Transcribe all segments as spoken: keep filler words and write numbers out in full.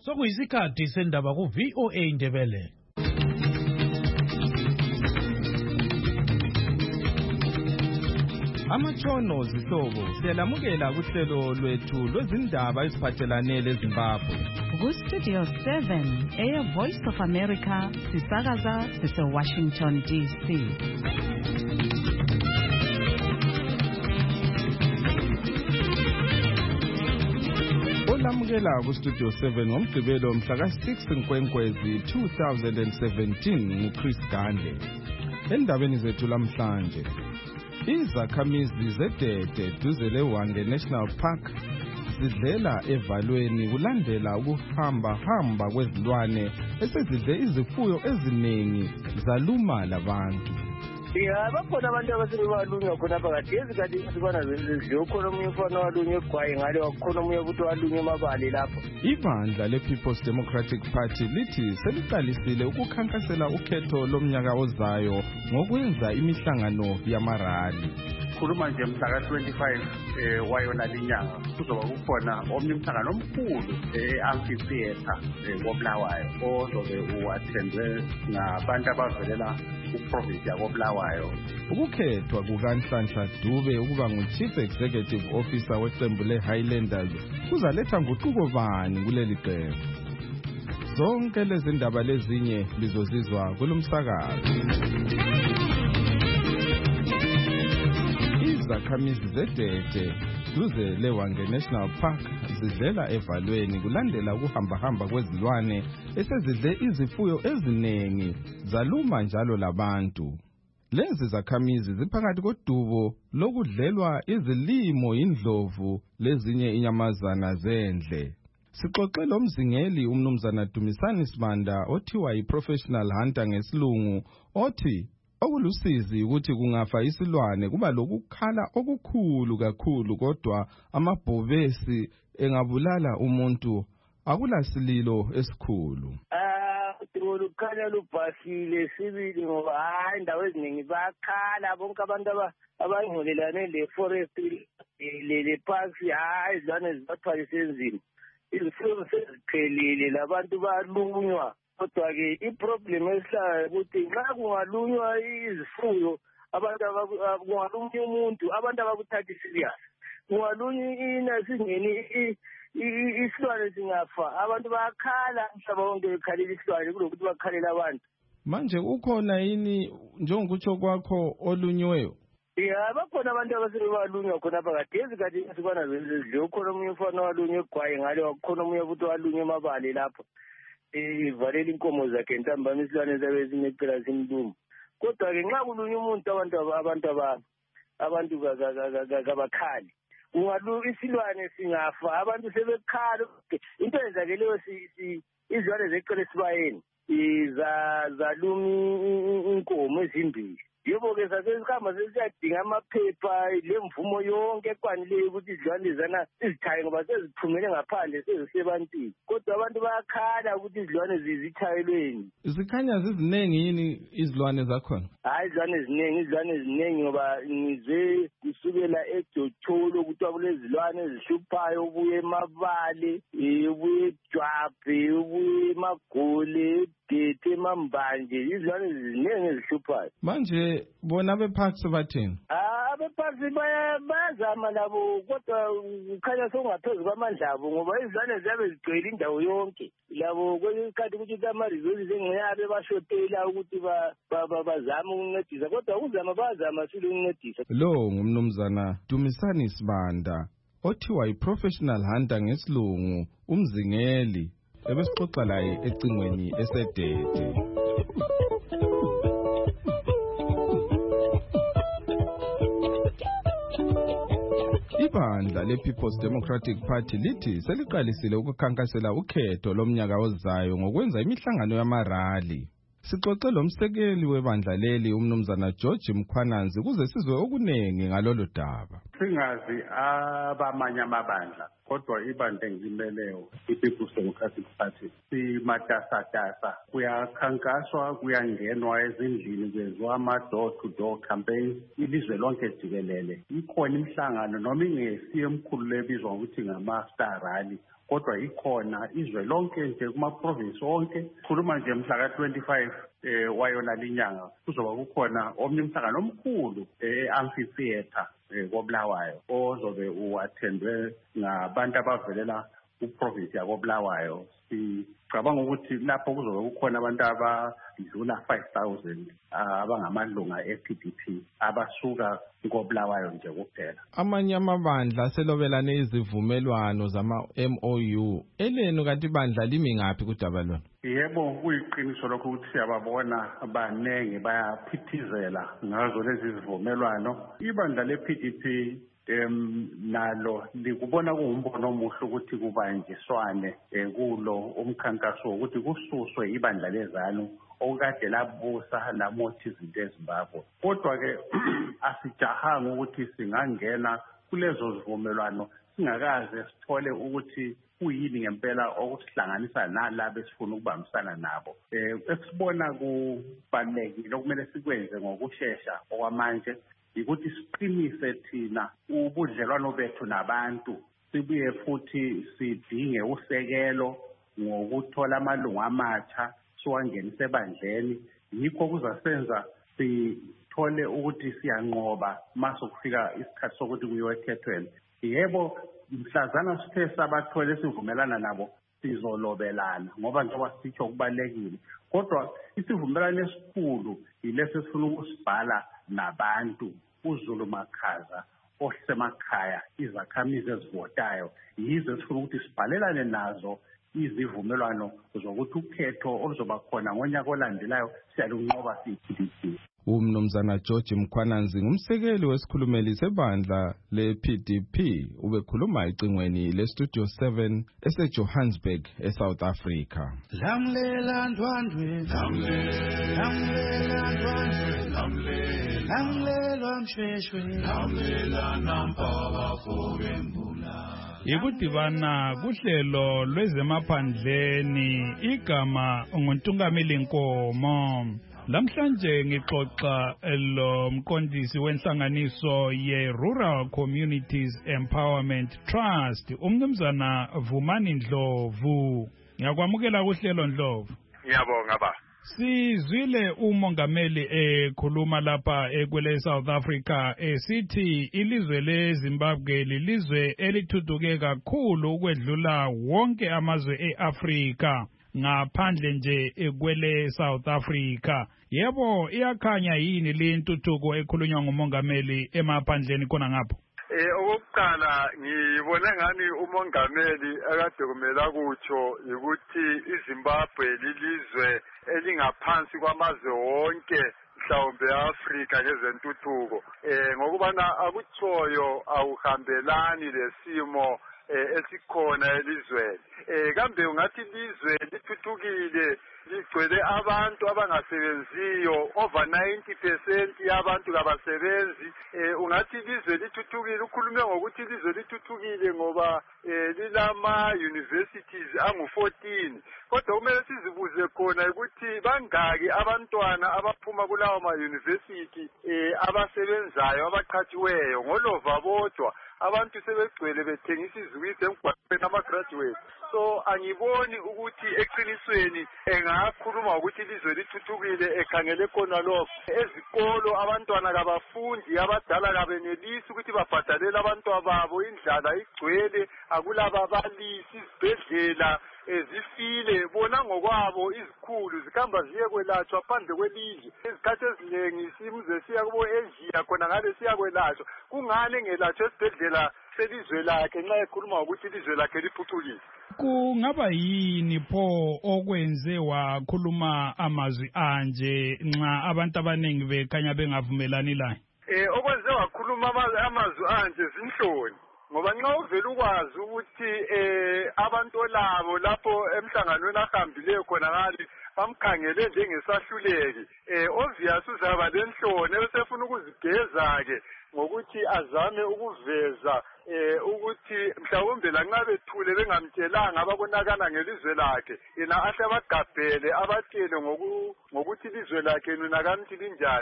Sokuyisikhathi sendaba ku V O A Indebele. Amatshono zihlobo siyalamukela kuhlelo lwethu lwezindaba eziphathelane leZimbabwe. Ku Studio seven, Air Voice of America, sisakaza sise Washington D C. Olamukela ku Studio seven ngomgqibelo mhla ka six Nkwenkwezi two thousand seventeen nguChris Gandle. Endabeni zethu lamhlanje, izakhamizi zedede duze leWange National Park zidlela evalweni kulandela ukuhamba hamba kwezilwane esezidle izifuyo eziningi zaluma labantu. Ya bakhona abantu abasebalunywa khona phakathi ezikhathi sibona zidliwa khona omunye ufana walunywa egwayi ngale wakhona omunye futhi walunywa emabali lapho. Ibandla le-People's Democratic Party lithi seliqalisile ukukhankasela ukhetho lomnyaka ozayo ngokwenza imihlangano yamarali. Khuluma nje mhla ka twenty-five eh wayona linyanga kuzoba kukhona omnye umhlangano omkhulu e-amphitheater koBulawayo ozobe uattendwe ngabantu abavelela ku-province yakoBulawayo. Ukukhethwa kukaNhlanhla Dube ukuba ngu-Chief Executive Officer weqembu le-Highlanders kuzaletha nguquko bani kuleli qembu? Zonke lezi ndaba lezinye lizozizwa kulomsakazo. Izakhamizi zedede duze leWange National Park zidlela evalweni kulandela ukuhamba hamba kwezilwane esezidle izifuyo eziningi zaluma njalo labantu. Lezi zakhamizi ziphakathi kodubo lokudlelwa izilimo indlovu lezinye inyamazana zendle. Sixoxe lo mzingeli umnumzana Dumisani Sibanda othiwa yi-professional hunter ngesilungu othi okulusizi ukuthi kungafa isilwane kuba lokukhala okukhulu kakhulu kodwa amabhovesi engabulala umuntu akulasililo esikhulu. Ah ukukhala lubhasile sibili ngoba hayi indawo eziningi bakhala bonke abantu abangolelane le-forest le parks hayi izilwane zibathwalise enzima. Izifuyo seziphelile labantu balunywa. Kodwa-ke iproblem esihlayo ukuthi nxa kungalunywa izifuyo abantu kungalunywa umuntu abantu abakuthathi serious. Kungalunywa inasingeni isilwane singafa abantu bayakhala umhlaba wonke bekhalela isilwane kulokuthi bakhalela abantu. Manje ukhona yini njengokutsho kwakho olunyweyo? Ya bakhona abantu abasebalunywa khona phakathi ezikhathi sibona zidliwa khona omunye ufana walunywa egwayi ngale wakhona omunye futhi walunywa emabali lapho. Ivalela inkomo zakhe ntambama isilwane zabe zinecela zimluma. Kodwa-ke nxa kulunywa umuntu abantu abantu abantu kabakhali kungalunywa isilwane singafa abantu sebekhala. Into ezakeleyo izilwane zecela esibayeni zaluma inkomo ezimbili. Yebo-ke sasesihamba sesiyadinga amaphepha lemvumo yonke ekwanileyo ukuthi izilwane zana izithaye ngoba seziphumele ngaphandle sezisebantwini. Kodwa abantu bayakhala ukuthi izilwane zizithayelweni. Zikhanya ziziningi yini izilwane zakhona? Hayi izilwane eziningi izilwane eziningi ngoba ngizwe kusukela eJotholo ukuthi kulezilwane ezihluphayo ubuye emabale ubuye eJwabe ubuye emagole Dete emambanje izilwane eziningi ezihluphayo. Manje bona beParks bathini? Ah beParks bayazama labo kodwa ukhanya sokungaphezu kwamandla abo ngoba izilwane ziyabe zigcwele indawo yonke. Labo kwesikhathi ukuthi ama-resources engiyabe bashotela ukuthi bazame ukuncedisa kodwa uzama bazama sile ukuncedisa. Lo ngumnumzana Dumisani Sibanda othiwa yi-professional hunter ngesilungu umzingeli ebesixoxa laye ecingweni esedede. Ibandla le-People's Democratic Party lithi seliqalisile ukukhankasela ukhetho lomnyaka ozayo ngokwenza imihlangano yamarali. Sixoxe lo msekeli webandla leli umnumzana George Mkhwananzi kuze sizwe okunengi ngalolu daba. Singazi abamanye amabandla kodwa ibandla engimeleyo i-People's Democratic Party simatasatasa kuyakhankaswa kuyangenwa ezindlini kwenziwa ama-door to door campaign ilizwe lonke jikelele. Ikhona imihlangano noma ingesiyo emkhulu lebizwa ngokuthi ngama-star rally kodwa ikhona izwe lonke nje kuma-province onke. Khuluma nje mhla ka twenty-five eh wayona linyanga kuzoba kukhona omnye umhlangano omkhulu e-amphitheater koBulawayo ozobe uattendwe ngabantu abavelela kuprovince yakoBulawayo. Sicabanga ukuthi lapho kuzobe kukhona abantu abadlula five thousand abangamalunga e-P D P abasuka koBulawayo nje kuphela. Amanye amabandla selobelane izivumelwano zama-M O U. Elenu kanti ibandla limi ngaphi kudaba lona? Yebo, kuyiqiniso lokho ukuthi siyababona abanenge bayaphithizela ngazo lezi zivumelwano. Ibandla le-P D P em nalo likubona kuwumbono omuhle ukuthi kubanjiswane kulo umkhankaso ukuthi kususwe ibandla lezanu okade labusa lamothi izinto eZimbabwe. Kodwa ke asijahanga ukuthi singangena kulezo zivumelwano singakaze sithole ukuthi kuyini ngempela okusihlanganisa nalabo esifuna ukubambisana nabo. Eh esibona kubalekile okumele sikwenze ngokusheshsha okwamanje ukuthi siqinise thina ubudlelwano bethu nabantu, sibuye futhi sidinge usekelo ngokuthola amalungu amatsha siwangenise ebandleni. Yikho kuzasenza sithole ukuthi siyanqoba masokufika isikhathi sokuthi kuyokhethweni. Yebo, mhlazana sithe sabathola esivumelana nabo sizolobelana ngoba njengoba sitsho kubalekile, kodwa isivumelwano esikhulu yilesi esifuna ukusibhala nabantu uZulu Makhaza osemakhaya, izakhamizi ezivotayo. Yizo esifuna ukuthi sibhalelane nazo izivumelwano zokuthi ukhetho oluzoba khona ngonyaka olandelayo siyalunqoba siyi-P D P. Umnumzana George Mkhwananzi ngumsekeli wesikhulumeli sebandla le-P D P ubekhuluma ecingweni le-Studio seven ese-Johannesburg eSouth Africa. Lamlela ndwandwe, lamlela ndwandwe, lamlela mshweshwe, lamlela nampaba fobembula. Ikudibana kuhlelo lwezemaphandleni igama nguNtungameli Nkomo. Lamhlanje ngixoxa lo mqondisi wenhlanganiso ye-Rural Communities Empowerment Trust, umnumzana Vumani Ndlovu. Ngiyakwamukela kuhlelo Ndlovu. Ngiyabonga ba. Sizwile umongameli ekhuluma lapha ekwele South Africa esithi ilizwe leZimbabwe lilizwe elithuthuke kakhulu ukwedlula wonke amazwe eAfrika ngaphandle nje ekwele South Africa. Yebo, iyakhanya yini le ntuthuko ekhulunywa ngumongameli emaphandleni khona ngapho? Eh okokuqala ngibone ngani umongameli akade kumela kutsho ukuthi iZimbabwe lilizwe elingaphansi kwamazwe wonke mhlawumbe eAfrika ngezentuthuko. Eh ngokubana akuthoyo awuhambelani lesimo esikhona elizweni. Eh kambe ungathi ilizwe lithuthukile ligcwele abantu abangasebenziyo, over ninety percent yabantu kabasebenzi. Eh ungathi ilizwe lithuthukile, ukhulume ngokuthi ilizwe lithuthukile ngoba eh lilama universities angu fourteen. Kodwa kumele sizibuze khona ukuthi bangaki abantwana abaphuma kulawo ma university eh abasebenzayo abaqhatshiweyo ngolova bodwa. Abantu sebegcwele bethengisa izikwiti emgwaqweni ama-graduate. So angiboni ukuthi eqinisweni engakhuluma ukuthi ilizwe lithuthukile ekhangele khona lokho. Ezikolo abantwana kabafundi, abadala kabenelisi ukuthi babhadalele abantwana babo, indlala igcwele, akulababalisi, izibhedlela ezifile bona ngokwabo, izikhulu zikhamba ziye kwelatshwa phandle kwelizwe. Izikhathi eziningi simuze siya kubo Asia khona ngale siya kwelatshwa. Kungani ngelatshwa esibhedlela selizwe lakhe nxa ekhuluma ukuthi ilizwe lakhe liphucukile? Kungaba yini pho okwenze wakhuluma amazwi anje nxa abantu abaningi bekhanya bengavumelani laye? Eh okwenze wakhuluma amazwi anje zinhloni. Ngoba nxa uvela ukwazi ukuthi eh abantu labo lapho emhlanganweni ahambileyo khona ngali bamkhangele njengesahluleki, eh obvious uzaba lenhloni esefuna ukuzigeza ke ngokuthi azame ukuveza eh ukuthi mhlawumbe lanxa bethule bengamtshelanga ababonakala ngelizwe lakhe, yena ahle abagabhele abatshele ngokuthi ilizwe lakhe nina kanti linjani.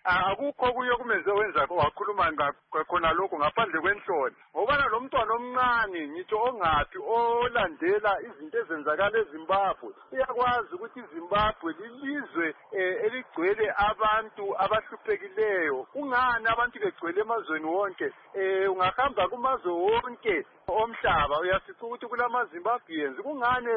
akukho kuye kumenze wenza wakhuluma khona lokho ngaphandle kwenhloni ngobana lo mntwana omncane ngitsho ongathi olandela izinto ezenzakala eZimbabwe uyakwazi ukuthi iZimbabwe lilizwe eligcwele abantu abahluphekileyo ungani abantu begcwele emazweni wonke eh ungahamba kumazwe wonke omhlaba uyasica ukuthi kulama Zimbabweans kungani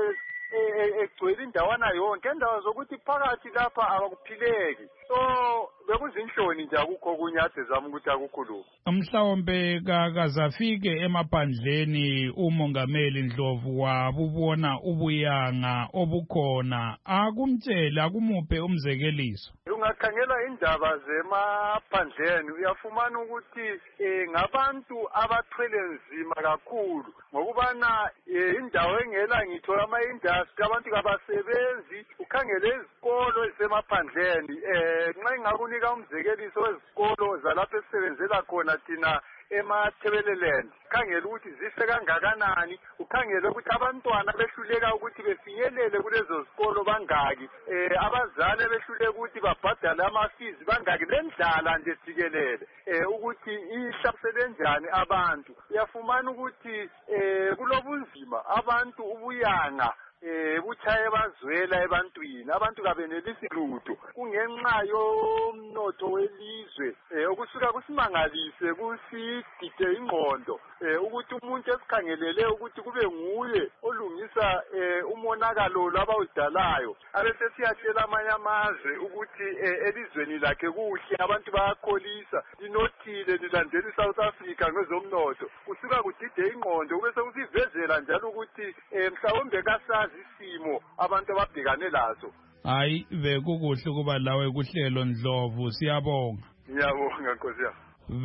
egcwele indawana yonke endawo zokuthi phakathi lapha abakuphileki so bekuzinhloni nje akukho kunyathe zami ukuthi akukhuluma mhlawumbe kakazafike emaphandleni umongameli Ndlovu wabubona ubuyanga obukhona akumtshela akumuphe umzekeliso ungakhangela indaba zemaphandleni uyafumana ukuthi ngabantu abathwele nzima kakhulu ngokubana indawo engela ngitho ama-industry abantu kabasebenzi ukhangele izikolo ezisemaphandleni eh nxa ingakunika umzekeliso wezikolo zalapho esisebenzela khona thina emathebeleland khangela ukuthi zise kangakanani ukhangele ukuthi abantwana behluleka ukuthi befinyelele kulezo zikolo bangaki eh abazali behluleka ukuthi babhadale ama-fees bangaki lendlala nje sikelele eh ukuthi ihlasele njani abantu uyafumana ukuthi eh kulobunzima abantu ubuyanga eh buchaye bazwela ebantwini abantu kabenelisi lutho kungenxa yomnotho welizwe eh okusuka kusimangalise kusidide ingqondo eh ukuthi umuntu esikhangelele ukuthi kube nguye olungisa eh umonakalo labawudalayo abese siyatshela amanye amazwe ukuthi elizweni lakhe kuhle abantu bayakholisa linothile lilandela iSouth Africa ngezomnotho kusuka kudide ingqondo bese kusivezela njalo ukuthi mhlawumbe kasazi isimo abantu ababhekane lazo hayi bekukuhle kuba lawe kuhlelo Ndlovu siyabonga ngiyabonga Nkosi yami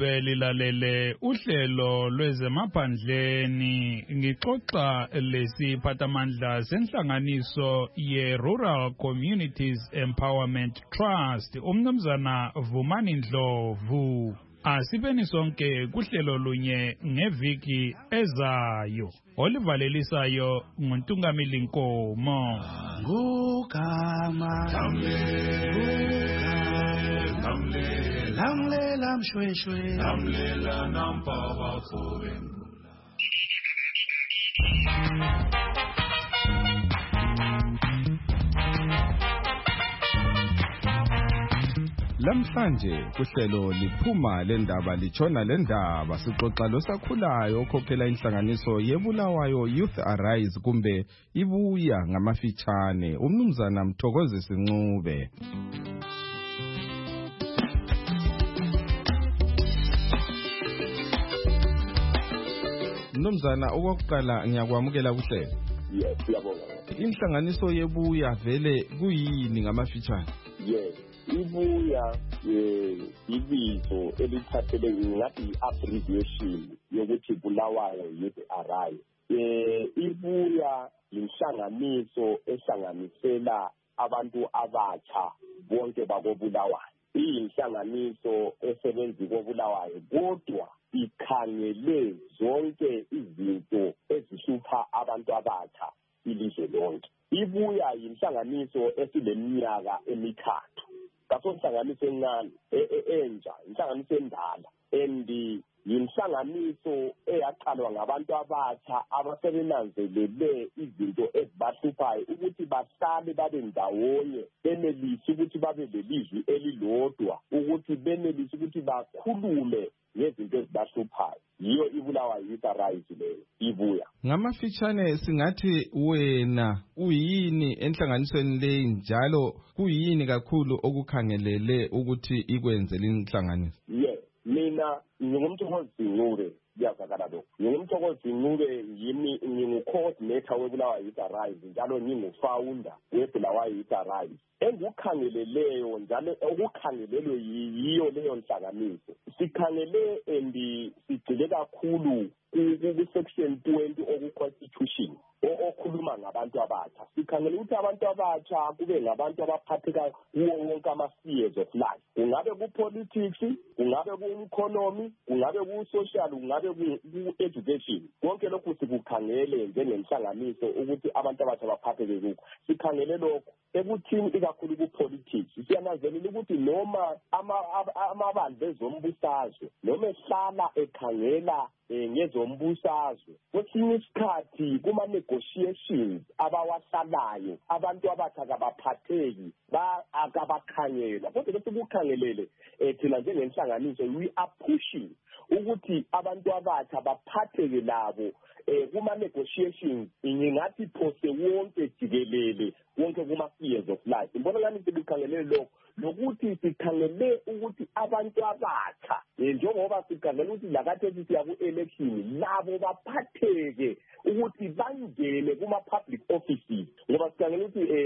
belilalele uhlelo lwezemaphandleni ngixoxa lesiphathamandla senhlanganiso ye-Rural Communities Empowerment Trust umnumzana Vumani Ndlovu asibeni sonke kuhlelo lunye ngeviki ezayo olivalelisayo nguNtungamili Nkomo ngugama lamlela mshweshwe lamlela nampaba fobengula Lamhlanje kuhlelo liphuma lendaba lichona lendaba sixoxa losakhulayo okhokhela inhlanganiso yebulawayo Youth Arise kumbe ibuya ngamafitshane umnumzana Mthokozi Sincube Mnumzana okokuqala ngiyakwamukela kuhlelo Yes siyabonga Inhlanganiso yebuya vele kuyini ngamafitshane Yes ibuya ibizo elithathele ngathi abbreviation yokuthi Bulawayo Youth Arise eh ibuya inhlanganiso ehlanganisela abantu abatsha bonke bakobulawayo iyinhlanganiso esebenzi kobulawayo kodwa ikhangele zonke izinto ezihlupha abantu abatsha ilizwe lonke ibuya inhlanganiso esileminyaka emithathu kaso inhlanganiso encane enja inhlanganiso endala endi yinhlanganiso eyaqalwa ngabantu abatsha abasebenanzelele izinto ezibahluphayo ukuthi bahlale babe ndawonye benelise ukuthi babe lelizwi elilodwa ukuthi benelise ukuthi bakhulume ngezinto ezibahluphayo yiyo ibulawayo Youth Arise leyo ibuya ngamafitshane singathi wena uyini enhlanganisweni le njalo kuyini kakhulu okukhangelele ukuthi ikwenze linhlanganiso yes mina ngingumthokozi Sincube kuyazakala lokho ngingumthokozi Sincube yimi ngingu-coordinator webulawayo Youth Arise njalo ngingu-founder webulawayo Youth Arise engukhangeleleyo njalo okukhangelelwe yiyo leyo nhlanganiso sikhangele and sigcile kakhulu ku-section twenty oku-constitution okhuluma ngabantu abatsha sikhangele ukuthi abantu abatsha kube ngabantu abaphatheka kuwo wonke ama-spheres of life kungabe ku-politics kungabe ku-economy kungabe ku-social kungabe ku-education konke lokhu sikukhangele njengenhlanganiso ukuthi abantu abatsha baphatheke kukho sikhangele lokho ekuthini ikakhulu ku-politics siyananzelela ukuthi noma amabandla ezombusazwe noma ehlala ekhangela um ngezombusazwe kwesinye isikhathi kuma-negotiations abawahlalayo abantu abathi akabaphatheki akabakhangela kodwa bese kukhangelele um thina njengenhlanganiso we are pushing ukuthi abantu abathi abaphatheke labo um kuma-negotiations ngingathi phose wonke jikelele wonke kuma-spheres of life ngibona ngani sikukhangelele lokho nokuthi sikhangele ukuthi abantu abatsha njengoba sikhangele ukuthi lakathethi siya ku-election labo baphatheke ukuthi bangene kuma-public offices ngoba sikhangele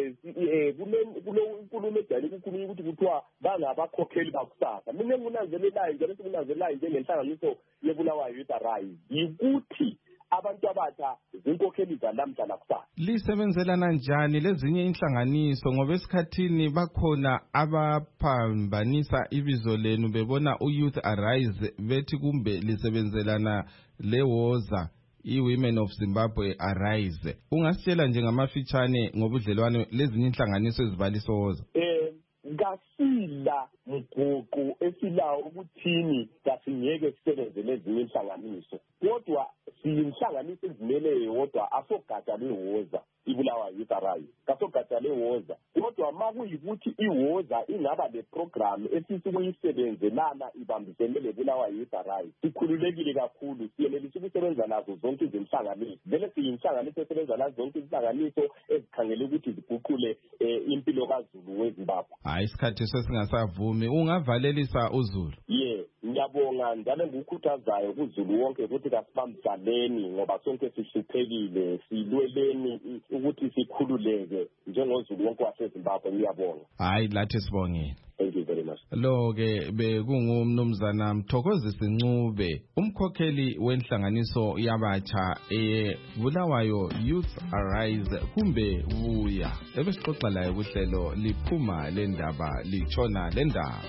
ukuthi kulo nkulumo ejayele ukukhulunywa ukuthi kuthiwa bangabakhokheli bakusasa mina enginanzelelayo njalo sikunanzelelayo njengenhlanganiso yeBulawayo Youth Arise yikuthi abantu abatsha zinkokheli zalamhla lakusasa. Lisebenzelana njani lezinye inhlanganiso ngoba esikhathini bakhona abaphambanisa ibizo lenu bebona uYouth Arise bethi kumbe lisebenzelana lewoza iWomen of Zimbabwe Arise. Ungasitshela nje ngamafitshane ngobudlelwane lezinye inhlanganiso ezibalisoza? Eh ngasila mguqu esilawo ukuthini kasingeke sisebenze lezinye inhlanganiso kodwa siyinhlanganiso ezimele yodwa asogada lewoza iBulawayo Youth Arise kasogada lewoza kodwa makuyikuthi iwoza ingaba le program esisi ukuyisebenzelana ibambisene leBulawayo Youth Arise sikhululekile kakhulu siyenelisa ukusebenza nazo zonke izinhlanganiso vele siyinhlanganiso esebenza nazo zonke izinhlanganiso ezikhangele ukuthi ziguqule impilo kaZulu weZimbabwe. Hayi isikhathi sesingasavumi ungavalelisa uZulu. Yeah ngiyabonga njalo ngikukhuthazayo kuZulu wonke ukuthi kasibambisaneni ngoba sonke sihluphekile silweleni ukuthi sikhululeke njengoZulu wonke waseZimbabwe ngiyabonga. Hayi lathi sibongile. Thank you very much. Lo ke bekungumnumzana Mthokozisi Ncube umkhokheli wenhlanganiso yabatsha eBulawayo Youth Arise kumbe buya ebesixoxa laye kuhlelo liphuma lendaba lichona lendaba.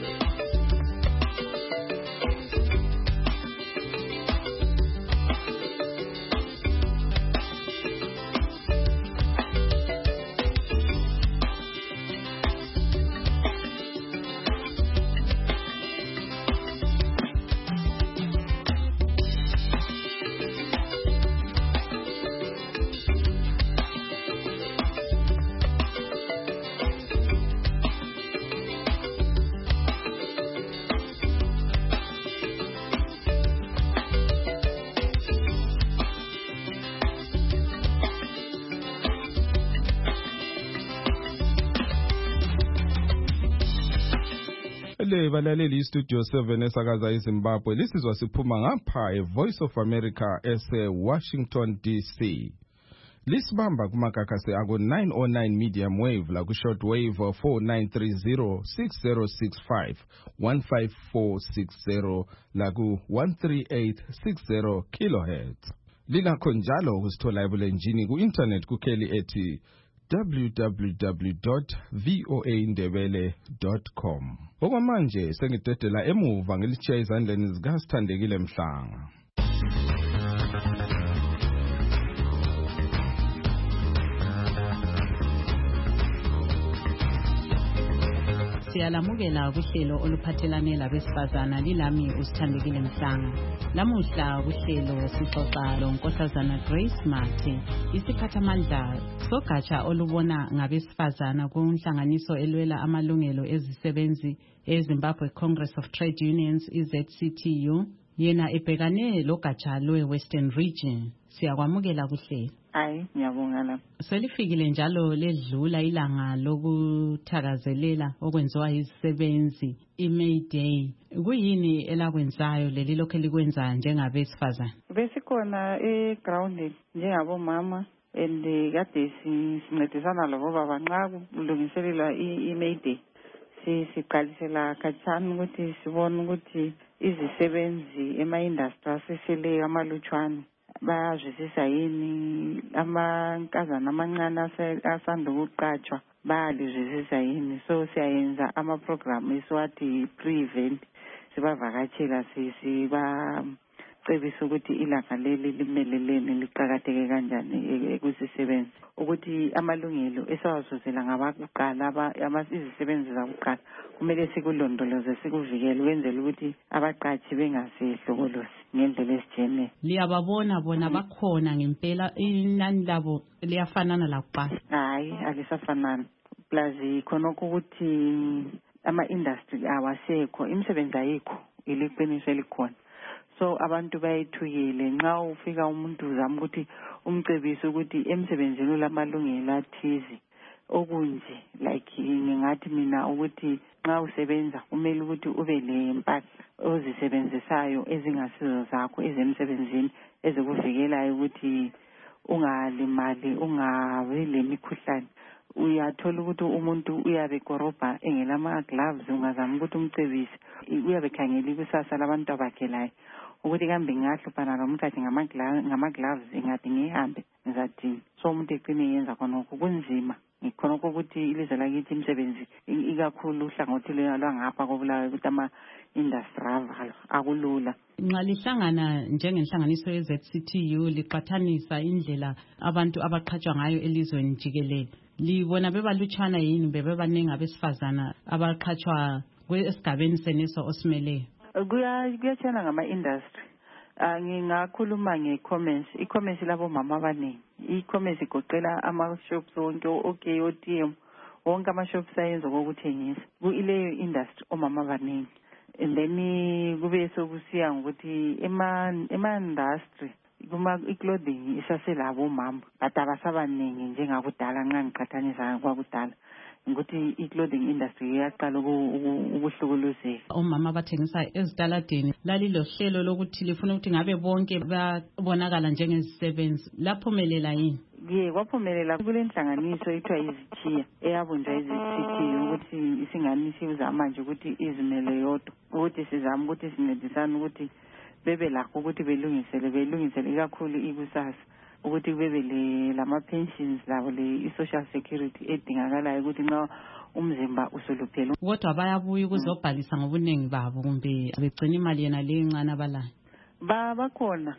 Le balaleli istudio seven esakaza eZimbabwe lisizwa siphuma ngapha eVoice of America ese Washington D C. Lisibamba kumakakase ako nine oh nine medium wave la ku short wave four nine three zero six zero six five one five four six zero la ku one three eight six zero kilohertz. Linakho njalo ukusithola ebulenjini ku internet kukheli ethi w w w dot voa ndebele dot com. Okwamanje sengidedela emuva ngilitshiya izandleni zikaSithandekile Mhlanga. Siyalamukela kuhlelo oluphathelane labesifazana lilami uSithandekile Mhlanga. Lamuhla kuhlelo sixoxa loNkosazana Grace Mathe, isiphathamandla sogatsha olubona ngabesifazana kunhlanganiso elwela amalungelo ezisebenzi eZimbabwe Congress of Trade Unions I Z C T U. Yena ebhekane logatsha lwe-Western Region. Siyakwamukela kuhlelo. Hayi ngiyabonga la. Selifikile njalo ledlula ilanga lokuthakazelela okwenziwa izisebenzi iMay Day. Kuyini elakwenzayo leli lokho likwenza njengabesifazana? Besikhona eground njengabomama and kade sincedisana labo baba nxa kulungiselelwa iMay Day. Siqalisela khatshana ukuthi sibone ukuthi izisebenzi ema-industry aseseleyo amalutshwane bayazwisisa yini, amankazana amancane asanda ukuqatshwa bayalizwisisa yini. So siyayenza ama-program esiwathi pre-event, sibavakatshela sisiba cebisa ukuthi ilanga leli limelelene liqhakatheke kanjani ekusisebenzi ukuthi amalungelo esawazuzela ngabakuqala izisebenzi zakuqala kumele sikulondoloze sikuvikele wenzela ukuthi abaqathi bengasehlokolosi ngendlela ezijene. Liyababona bona bakhona ngempela inani labo liyafanana lakuqala? Hayi, alisafanani. Plus khonokho ukuthi ama-industry awasekho, imisebenzi ayikho, iliqiniso elikhona. So abantu bayithukile nxa ufika umuntu uzama ukuthi umcebise ukuthi emsebenzini lamalungelo athize okunje like ngingathi mina ukuthi nxa usebenza kumele ukuthi ube lempahla ozisebenzisayo ezingasizo zakho ezemsebenzini ezikuvikelayo ukuthi ungalimali ungabi lemikhuhlane. Uyathola ukuthi umuntu uyabe korobha engelama gloves ungazama ukuthi umcebise uyabe khangela ikusasa labantu abakhelayo ukuthi kambe ngahluphana lomkhathi ngama gloves ingathi ngihambe ngizathini. So umuntu ecine yenza khonokho kunzima ngikhonokho ukuthi ilizwe lakithi imisebenzi ikakhulu uhlangothi lwangapha kobulawayo ukuthi ama-industry avalwa akulula. Nxa lihlangana njengenhlanganiso ye-Z C T U liqathanisa indlela abantu abaqhatshwa ngayo elizweni jikelele, libona bebalutshwana yini bebebaningi abesifazana abaqhatshwa esigabeni seneso osimeleyo? Kuyatshana ngama-industry. Ngingakhuluma nge-commerce. I-commerce labo mama abaningi. I-commerce igoqela ama-shops wonke okay O T M wonke ama-shops ayenza kokuthengisa. Kuyileyo industry omama abaningi. And then kube sokusiya ngokuthi ema-industry kuma i-clothing isaselabo mama but abasabaningi njengakudala nxa ngiqhathanisa kwakudala ukuthi i-clothing industry iyaqala ukuhlukuluzeka. Omama abathengisa ezitaladeni lalilo hlelo lokuthi lifuna ukuthi ngabe bonke babonakala njengezisebenzi, laphumelela yini? Ye kwaphumelela kule nhlanganiso ethiwa izithiya eyabunjwa izithiya ukuthi isinganisi uzama manje ukuthi izimele yodwa ukuthi sizama ukuthi sincedisane ukuthi bebe lakho ukuthi belungisele belungisele ikakhulu ikusasa ukuthi bebe le lama pensions labo le i-social security edingakalayo ukuthi nxa umzimba usuluphela. Kodwa bayabuya ukuzobhalisa ngobunengi babo kumbe begcina imali yena le incane abalayo? Ba bakhona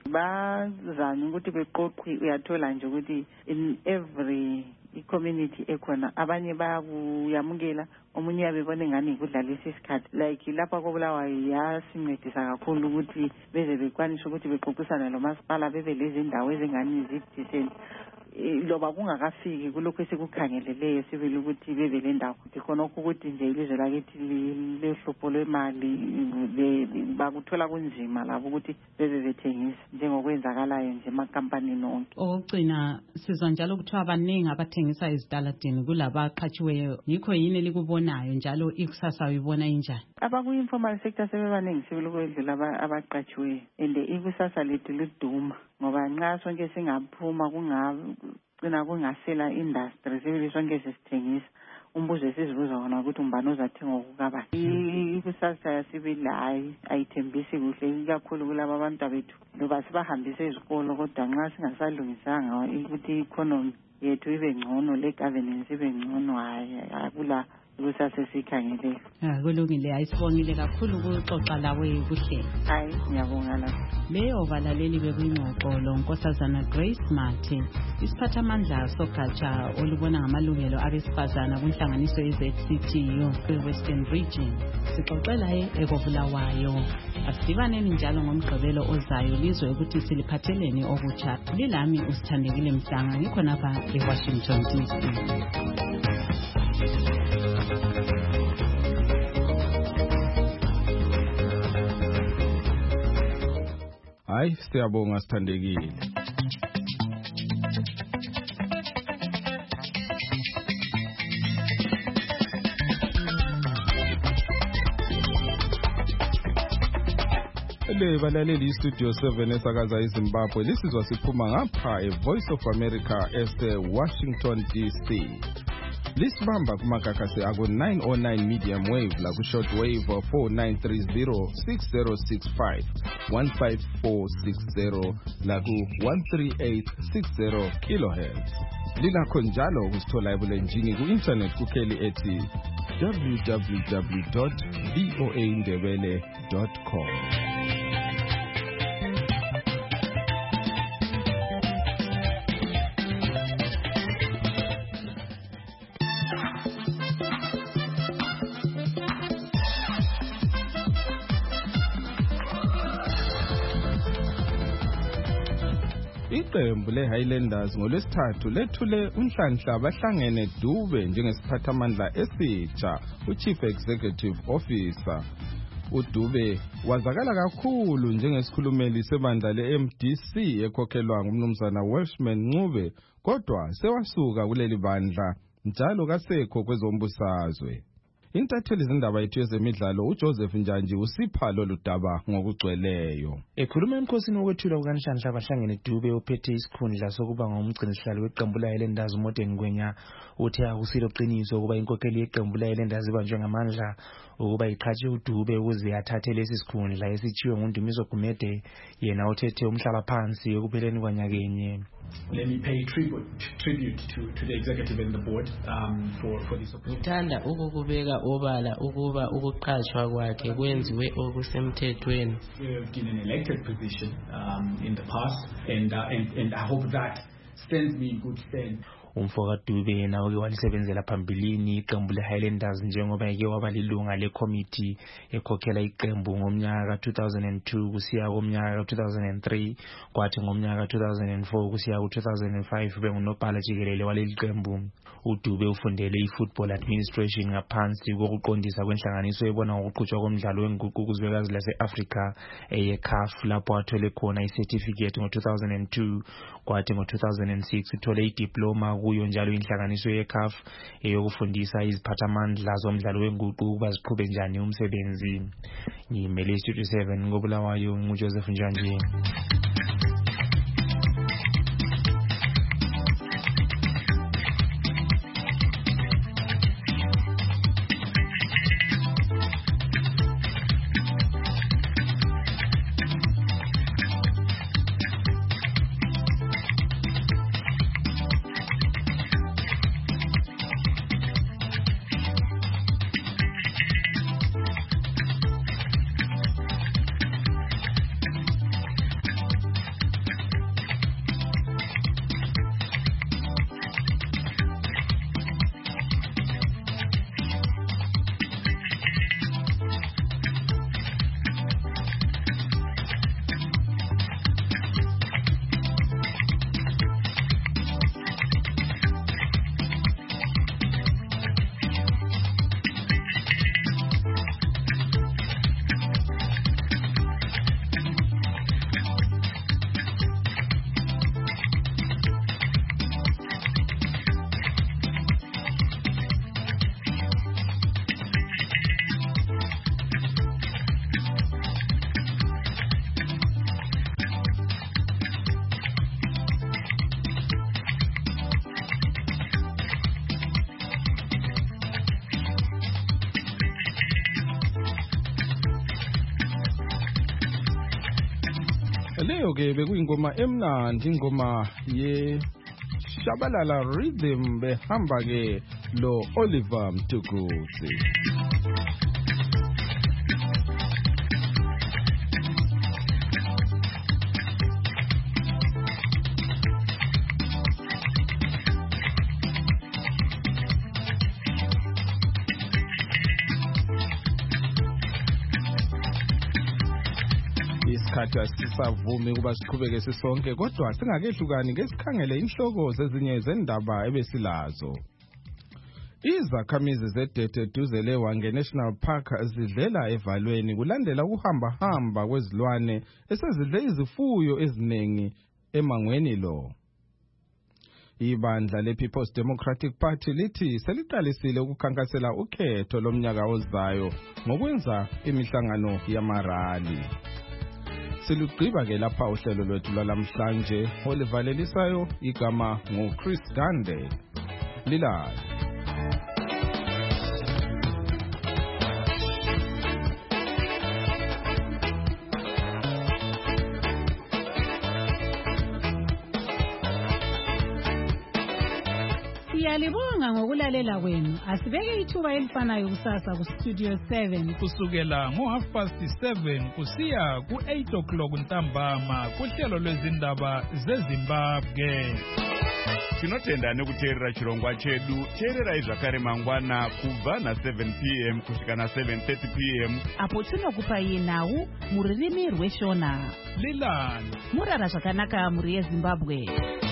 bazana ukuthi beqoqwe. Uyathola nje ukuthi in every i-community ekhona abanye bayakuyamukela, omunye yabebona ngani kudlalisa isikhathi like lapha kobulawayo yasincedisa kakhulu ukuthi beze bekwanisa ukuthi beqoqisana lo masipala bebe lezi ndawo ezingani zidecent loba kungakafiki kulokho esikukhangeleleyo sibele ukuthi bebe le ndawo khonokho ukuthi nje ilizwe lakithi lehlupho lwemali bakuthola kunzima labo ukuthi bebe bethengisa njengokwenzakalayo nje emakhampanini onke. Okugcina sizwa njalo kuthiwa abaningi abathengisa ezitaladini kulabaqhatshiweyo, yikho yini elikubonayo njalo ikusasa uyibona injani? Abaku-informal sector sebebaningi sibele ukwedlula abaqhatshiweyo and ikusasa lethu liduma ngoba nxa sonke singaphuma kungagcina kungasela industry sibili sonke sesithengisa umbuzo esizibuza wona ukuthi umbani ozathenga okukaba. Ikusasa yasibili hayi ayithembisi kuhle ikakhulu kulabo abantu bethu loba sibahambise ezikolo kodwa nxa singasalungisanga ukuthi economy yethu ibe ngcono le governance ibe ngcono hayi akula kusasa sikhangeleyo. Ah kulungile, ayisibongile kakhulu ukuxoxa lawe kuhle. Hayi ngiyabonga la. Leyo balaleli bekuyingxoxo lo Nkosazana Grace Mathe, isiphathamandla sogatsha olubona ngamalungelo abesifazana kunhlanganiso ye-Z C T U Western Region. Sixoxela ekobulawayo. Asibaneni njalo ngomgqibelo ozayo lizwe ukuthi siliphatheleni okutsha. Lilami usithandekile Mhlanga ngikho lapha eWashington D C. Hayi siyabonga sithandekile. Le balaleli istudio seven esakaza eZimbabwe lisizwa siphuma ngapha eVoice of America ese Washington D C. Lisibamba kumagagasi ako nine oh nine medium wave la ku short wave four nine three zero six zero six five one five four six zero la ku one three eight six zero kilohertz. Lilakho njalo ukusithola ebulenjini ku internet kukheli ethi w w w dot voa ndebele dot com. Iqembu leHighlanders ngolwesithathu lethule unhlanhla bahlangene Dube njengesiphathamandla esitsha uChief Executive Officer. uDube wazakala kakhulu njengesikhulumeli sebandla le-M D C ekhokhelwa ngumnumzana Welshman Ncube, kodwa sewasuka kuleli bandla njalo kasekho kwezombusazwe. Intatheli zindaba yethu yezemidlalo uJoseph Njanji usipha lolu daba ngokugcweleyo. Ekhuluma emkhosini wokwethula kukanhlanhla abahlangene Dube ophethe isikhundla sokuba ngumgcinisihlalo weqembu leHighlanders uModern Ngwenya uthe akusilo qiniso ukuba inkokheli yeqembu leHighlanders ibanjwe ngamandla ukuba iqhatshe uDube ukuze athathe lesi sikhundla esithiwe nguNdumiso Gumede yena othethe umhlala phansi ekupheleni kwanyakenye. Let me pay tribute tribute to to the executive and the board um for for this opportunity. Ngithanda ukukubeka obala ukuba ukuqhatshwa kwakhe kwenziwe okusemthethweni. We have been in an elected position um in the past and uh, and and I hope that stands me in good stead. Umfoka Dube nawe walisebenzela phambilini iqembu leHighlanders njengoba yake wabalilunga lecommittee ekhokhela iqembu ngomnyaka two thousand two kusiya ngomnyaka two thousand three kwathi ngomnyaka two thousand four kusiya ku two thousand five bengunobhala jikelele waleli qembu. uDube ufundele ifootball administration ngaphansi kokuqondisa kwenhlanganiso ebona ngokuqhutshwa komdlalo wenguquko kuzwekazi lase-Africa eye C A F lapho athole khona icertificate ngo two thousand two kwathi ngo two thousand six uthole idiploma kuyo njalo inhlanganiso ye-C A F eyokufundisa iziphathamandla zomdlalo wenguquko ukuba ziqhube njani umsebenzi. Ngimele Studio seven ngobulawayo nguJoseph Njanji. Leyo ke bekuyingoma emnandi ingoma ye Shabalala Rhythm behamba ke lo Oliver Mtukudzi. Isikhathi asisavumi kuba siqhubeke sisonke kodwa singakehlukani ngesikhangele inhloko zezinye zendaba ebesilazo. Izakhamizi zedete duze leWange National Park zidlela evalweni kulandela ukuhamba hamba kwezilwane esezidle izifuyo eziningi emangweni lo. Ibandla lePeople's Democratic Party lithi seliqalisile ukukhankasela ukhetho lomnyaka ozayo ngokwenza imihlangano yamarali. Silugqiba ke lapha uhlelo lwethu lwalamhlanje olivalelisayo igama nguChris Gande. Lila Siyalibonga ngokulalela kwenu. Asibeke ithuba elifanayo kusasa ku Studio seven kusukela ngo half past seven kusiya ku eight o'clock ntambama kuhlelo lwezindaba zeZimbabwe. tinotenda nekuteerera chirongwa chedu. Teererai zvakare mangwana kubva na-seven p m kusvika na-seven thirty p m apo tinokupai nhau mururimi rweshona. Lilani murara zvakanaka muri yeZimbabwe.